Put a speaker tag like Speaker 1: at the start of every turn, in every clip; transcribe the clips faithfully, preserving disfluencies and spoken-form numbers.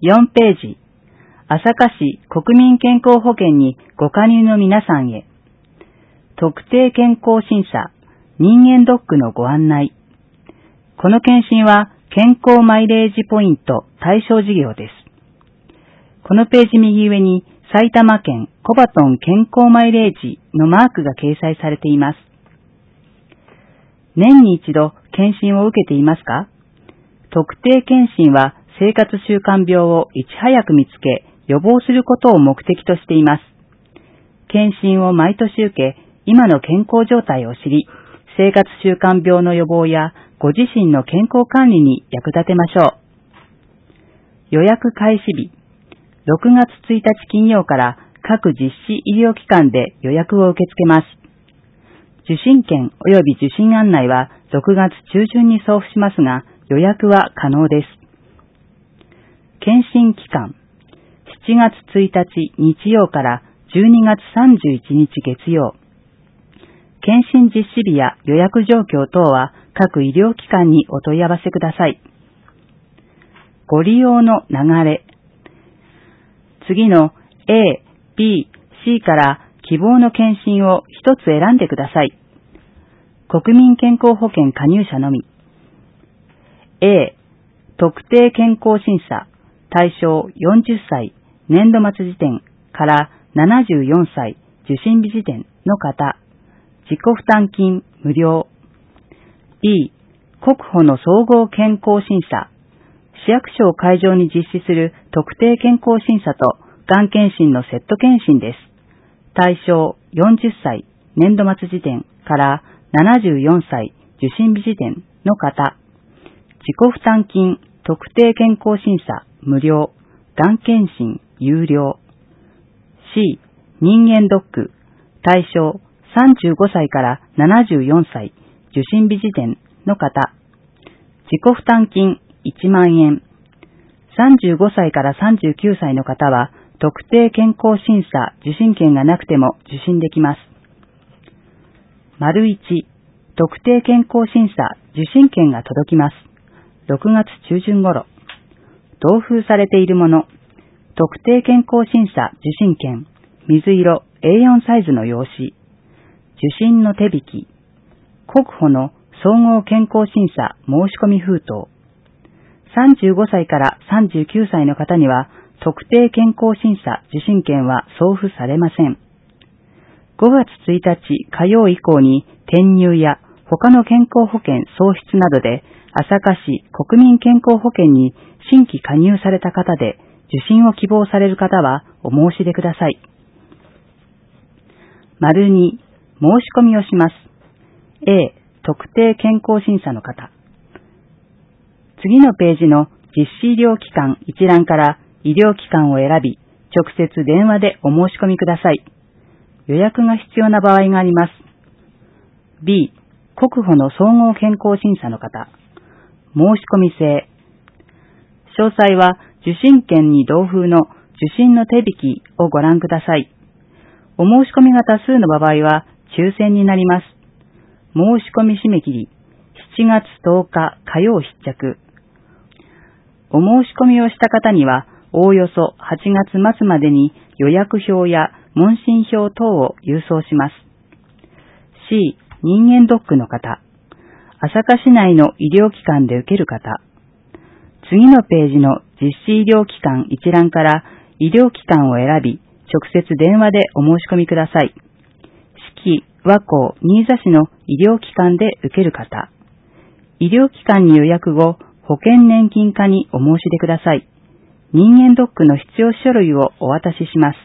Speaker 1: よんページ、朝霞市国民健康保険にご加入の皆さんへ、特定健康審査、人間ドックのご案内。この検診は健康マイレージポイント対象事業です。このページ右上に埼玉県コバトン健康マイレージのマークが掲載されています。年に一度検診を受けていますか？特定健診は生活習慣病をいち早く見つけ予防することを目的としています。検診を毎年受け、今の健康状態を知り、生活習慣病の予防やご自身の健康管理に役立てましょう。予約開始日、ろくがつついたち金曜から各実施医療機関で予約を受け付けます。受診券及び受診案内はろくがつ中旬に送付しますが、予約は可能です。検診期間、しちがつついたち日曜からじゅうにがつさんじゅういちにち月曜。検診実施日や予約状況等は各医療機関にお問い合わせください。ご利用の流れ。次の A、B、C から希望の検診を一つ選んでください。国民健康保険加入者のみ。A、特定健康審査、対象よんじゅっさい、年度末時点からななじゅうよんさい、受診日時点の方、自己負担金無料。B、国保の総合健康審査、市役所を会場に実施する特定健康審査とがん検診のセット検診です。対象よんじゅっさい、年度末時点からななじゅうよんさい、受診日時点の方、自己負担金特定健康審査無料、がん検診有料。C、人間ドック、対象さんじゅうごさいからななじゅうよんさい、受診日時点の方、自己負担金いちまんえん。さんじゅうごさいからさんじゅうきゅうさいの方は、特定健康審査受診券がなくても受診できます。丸いち、特定健康審査受診券が届きます。ろくがつちゅうじゅん頃。同封されているもの。特定健康審査受診券、水色 エーよん サイズの用紙。受診の手引き。国保の総合健康審査申し込み封筒。さんじゅうごさいからさんじゅうきゅうさいの方には、特定健康審査受診券は送付されません。ごがつついたち火曜以降に転入や他の健康保険創出などで朝霞市国民健康保険に新規加入された方で受診を希望される方はお申し出ください。丸に、申し込みをします。A、特定健康審査の方。次のページの実施医療機関一覧から医療機関を選び、直接電話でお申し込みください。予約が必要な場合があります。B、国保の総合健康審査の方。申し込み制。詳細は受診券に同封の受診の手引きをご覧ください。お申し込みが多数の場合は抽選になります。申し込み締め切りしちがつとおか火曜必着。お申し込みをした方にはおおよそはちがつまつまでに予約表や問診票等を郵送します。C、人間ドックの方。朝霞市内の医療機関で受ける方。次のページの実施医療機関一覧から医療機関を選び、直接電話でお申し込みください。四季、和光、新座市の医療機関で受ける方。医療機関に予約後、保険年金課にお申し出ください。人間ドックの必要書類をお渡しします。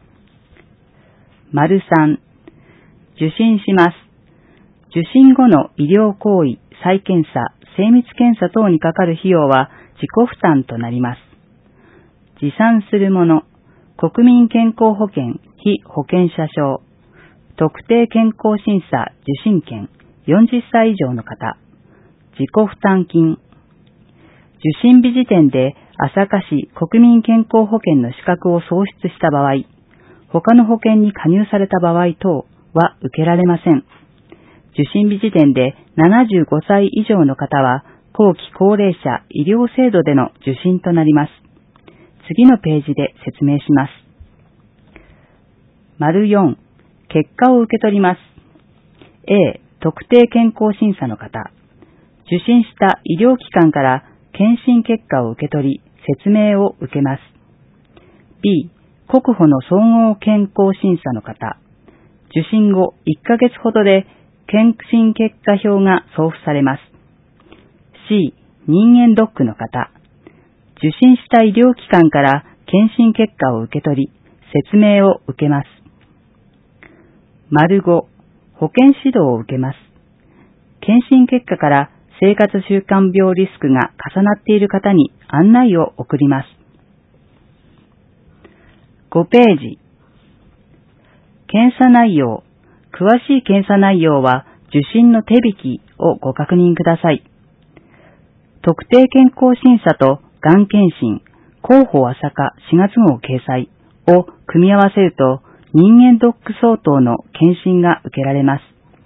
Speaker 1: 丸さん、受診します。受診後の医療行為、再検査、精密検査等にかかる費用は自己負担となります。持参するもの、国民健康保険被保険者証、特定健康審査受診券よんじゅっさい以上の方、自己負担金。受診日時点で朝霞市国民健康保険の資格を創出した場合、他の保険に加入された場合等は受けられません。受診日時点でななじゅうごさい以上の方は後期高齢者医療制度での受診となります。 次のページで説明します。丸よん、結果を受け取ります。A、特定健康審査の方。受診した医療機関から検診結果を受け取り、説明を受けます。B、国保の総合健康審査の方。受診後いっかげつほどで検診結果表が送付されます。C、人間ドックの方。受診した医療機関から検診結果を受け取り、説明を受けます。丸ご、保健指導を受けます。検診結果から生活習慣病リスクが重なっている方に案内を送ります。ごページ。検査内容。詳しい検査内容は受診の手引きをご確認ください。特定健康審査とがん検診、広報朝霞しがつ号掲載を組み合わせると人間ドック相当の検診が受けられます。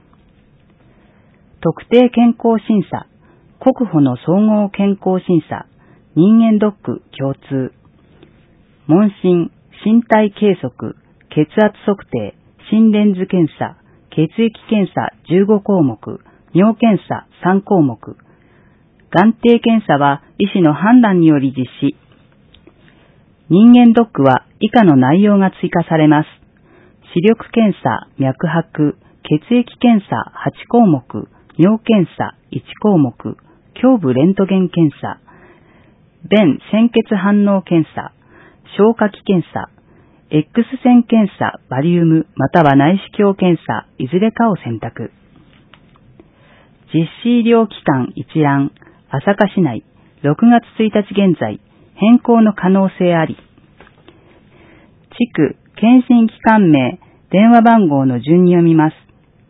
Speaker 1: 特定健康審査、国保の総合健康審査、人間ドック共通、問診、身体計測、血圧測定、心電図検査、血液検査じゅうごこうもく、尿検査さんこうもく、眼底検査は医師の判断により実施。人間ドックは以下の内容が追加されます。視力検査、脈拍、血液検査はちこうもく、尿検査いちこうもく、胸部レントゲン検査、便鮮血反応検査、消化器検査、X 線検査、バリウムまたは内視鏡検査、いずれかを選択。実施医療機関一覧、朝霞市内、ろくがつついたち現在、変更の可能性あり。地区、検診機関名、電話番号の順に読みます。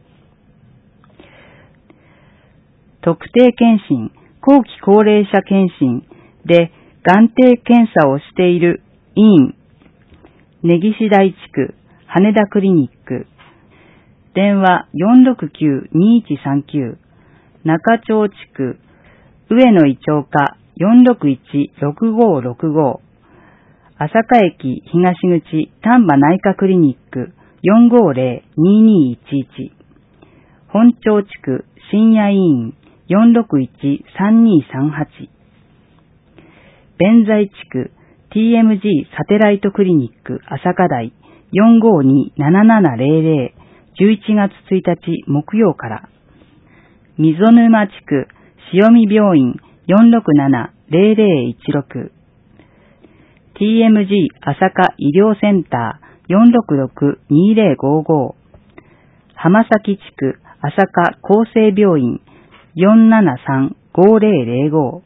Speaker 1: 特定検診、後期高齢者検診で眼底検査をしている医院、根岸台地区、羽田クリニック、電話 よんろくきゅうにいちさんきゅう、中町地区、上野医長課 よんろくいちろくごろくご、朝霞駅東口丹波内科クリニック よんごぜろににいちいち、本町地区深夜医院よんろくいちさんにさんはち、弁財地区 ティーエムジー サテライトクリニック朝霞台 よんごにななななぜろぜろ、じゅういちがつついたち木曜から、溝沼地区塩見病院よんろくななぜろぜろいちろく、ティーエムジー 朝霞医療センターよんろくろくにぜろごご、浜崎地区朝霞厚生病院よんななさんごぜろぜろご、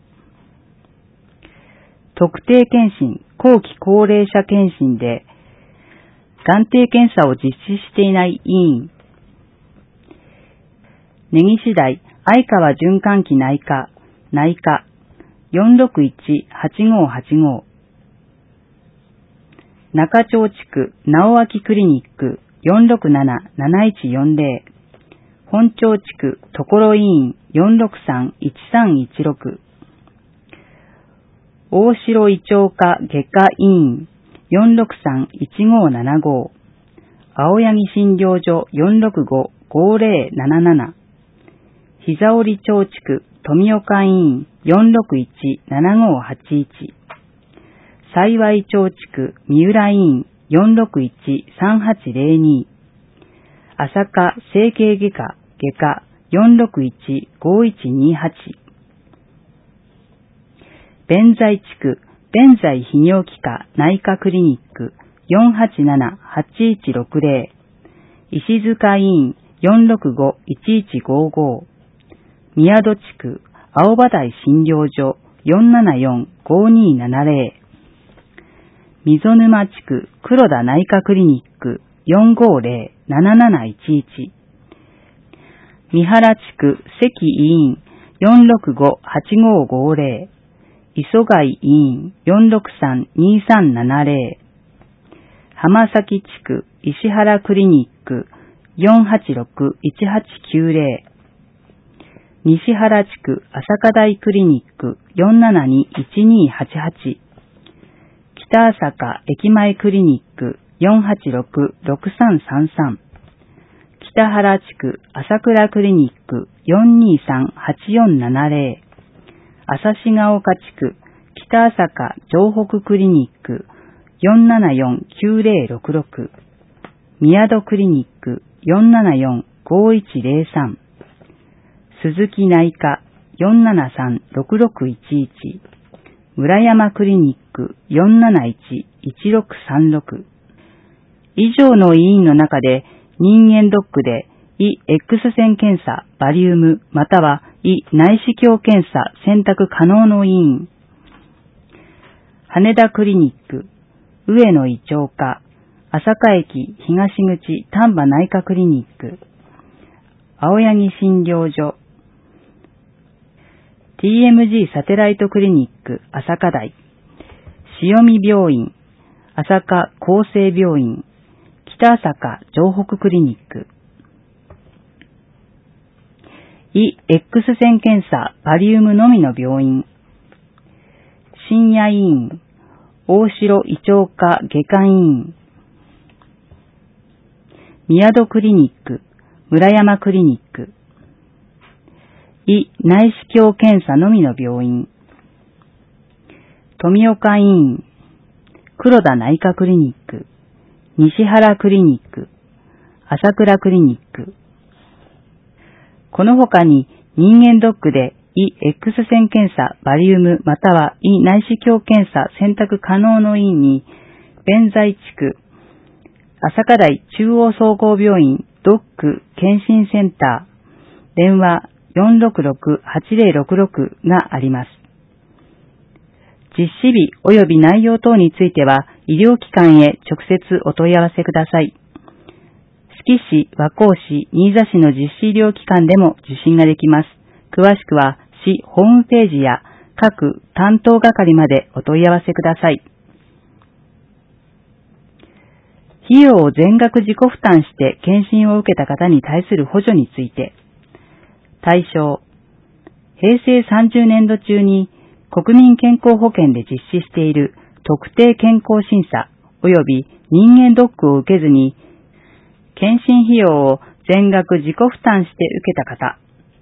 Speaker 1: 特定健診後期高齢者健診で眼底検査を実施していない医院、根岸台相川循環器内科内科よんろくいちはちごはちご、中町地区直脇クリニックよんろくなななないちよんぜろ、本町地区所医院よんろくさんいちさんいちろく、大城医長科外科医院よんろくさんいちごななご、青柳診療所よんろくごごぜろなななな、膝折町地区富岡医院よんろくいちななごはちいち、幸町地区三浦医院よんろくいちさんはちぜろに、朝霞整形外科外科よんろくいちごいちにはち、弁財地区弁財泌尿器科内科クリニックよんはちななはちいちろくぜろ、石塚医院よんろくごいちいちごご、宮戸地区青葉台診療所よんななよんごにななぜろ、溝沼地区黒田内科クリニックよんごぜろなななないちいち、三原地区関医院よんろくごはちごごぜろ、磯貝医院よんろくさんにさんななぜろ、浜崎地区石原クリニックよんはちろくいちはちきゅうぜろ、西原地区朝霞台クリニックよんななにいちにはちはち、 北朝霞駅前クリニック よんはちろくろくさんさんさん、北原地区朝倉クリニック よんにさんはちよんななぜろ、朝志ヶ丘地区北朝霞城北クリニック よんななよんきゅうぜろろくろく、宮戸クリニック よんななよんごいちぜろさん、鈴木内科 よんななさんろくろくいちいち、村山クリニック よんなないちいちろくさんろく。以上の医院の中で人間ドックで胃 X 線検査、バリウムまたは胃内視鏡検査選択可能の医院。羽田クリニック、上野胃腸科、朝霞駅東口丹波内科クリニック、青柳診療所、ティーエムジー サテライトクリニック朝霞台、塩見病院、朝霞厚生病院、北朝霞城北クリニック、胃 X 線検査バリウムのみの病院、深夜医院、大城胃腸科外科医院、宮戸クリニック、村山クリニック、胃内視鏡検査のみの病院、富岡医院、黒田内科クリニック、西原クリニック、朝倉クリニック。この他に人間ドックで胃 X 線検査バリウムまたは胃内視鏡検査選択可能の院に、弁財地区、朝霞台中央総合病院ドック検診センター、電話よんろくろくはちぜろろくろくがあります。実施日及び内容等については医療機関へ直接お問い合わせください。志木市、和光市、新座市の実施医療機関でも受診ができます。詳しくは市ホームページや各担当係までお問い合わせください。費用を全額自己負担して検診を受けた方に対する補助について、対象、平成さんじゅうねんど中に国民健康保険で実施している特定健康診査及び人間ドックを受けずに、検診費用を全額自己負担して受けた方、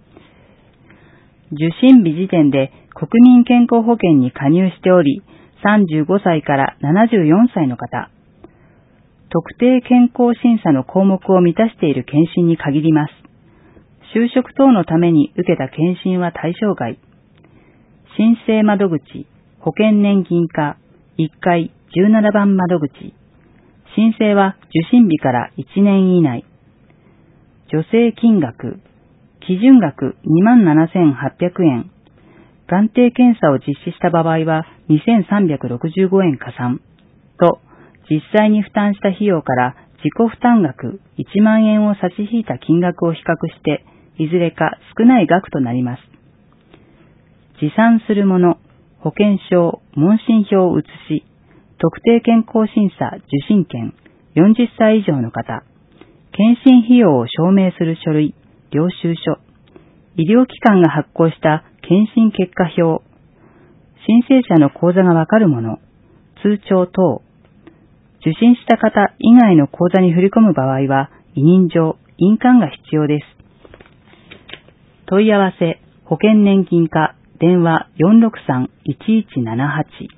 Speaker 1: 受診日時点で国民健康保険に加入しており、さんじゅうごさいからななじゅうよんさいの方、特定健康審査の項目を満たしている検診に限ります。就職等のために受けた検診は対象外。申請窓口、保険年金課、いっかいじゅうななばん窓口。申請は受診日からいちねん以内。助成金額、基準額 にまんななせんはっぴゃくえん。眼底検査を実施した場合はにせんさんびゃくろくじゅうごえん加算。と、実際に負担した費用から自己負担額いちまんえんを差し引いた金額を比較して、いずれか少ない額となります。持参するもの、保険証、問診票写し、特定健康審査受診券、よんじゅっさい以上の方、検診費用を証明する書類、領収書、医療機関が発行した検診結果表、申請者の口座がわかるもの、通帳等、受診した方以外の口座に振り込む場合は、委任状、印鑑が必要です。問い合わせ、保険年金課、電話 よんろくさんいちいちななはち。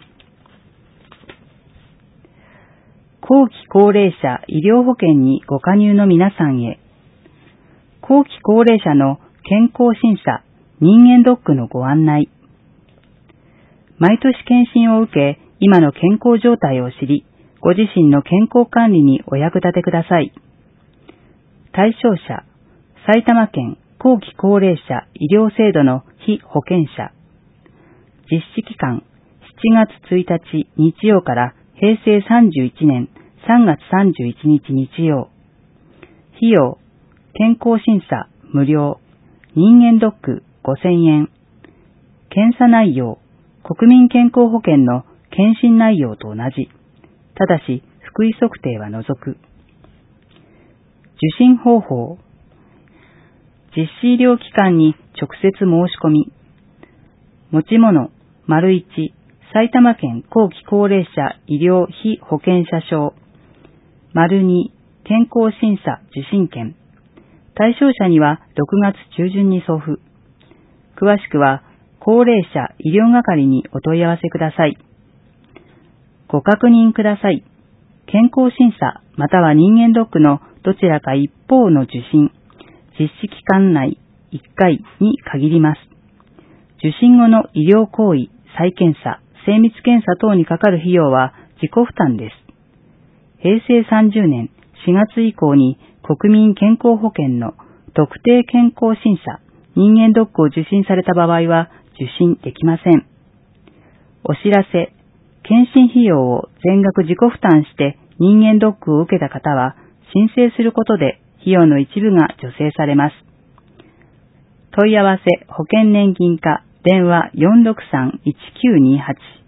Speaker 1: 後期高齢者医療保険にご加入の皆さんへ、後期高齢者の健康審査、人間ドックのご案内。毎年検診を受け、今の健康状態を知り、ご自身の健康管理にお役立てください。対象者、埼玉県後期高齢者医療制度の被保険者。実施期間、しちがつついたち日曜から平成さんじゅういちねんさんがつさんじゅういちにち日曜。費用、健康審査無料、人間ドックごせんえん。検査内容、国民健康保険の検診内容と同じ。ただし、福井測定は除く。受診方法。実施医療機関に直接申し込み。持ち物、丸一、 埼玉県後期高齢者医療非保険者証。丸に、健康審査受診券。対象者にはろくがつ中旬に送付。詳しくは、高齢者医療係にお問い合わせください。ご確認ください。健康審査または人間ドックのどちらか一方の受診、実施期間内いっかいに限ります。受診後の医療行為、再検査、精密検査等にかかる費用は自己負担です。へいせいさんじゅうねんしがつ以降に国民健康保険の特定健康審査、人間ドックを受診された場合は受診できません。お知らせ、検診費用を全額自己負担して人間ドックを受けた方は申請することで費用の一部が助成されます。問い合わせ保険年金課電話 よんろくさんいちきゅうにはち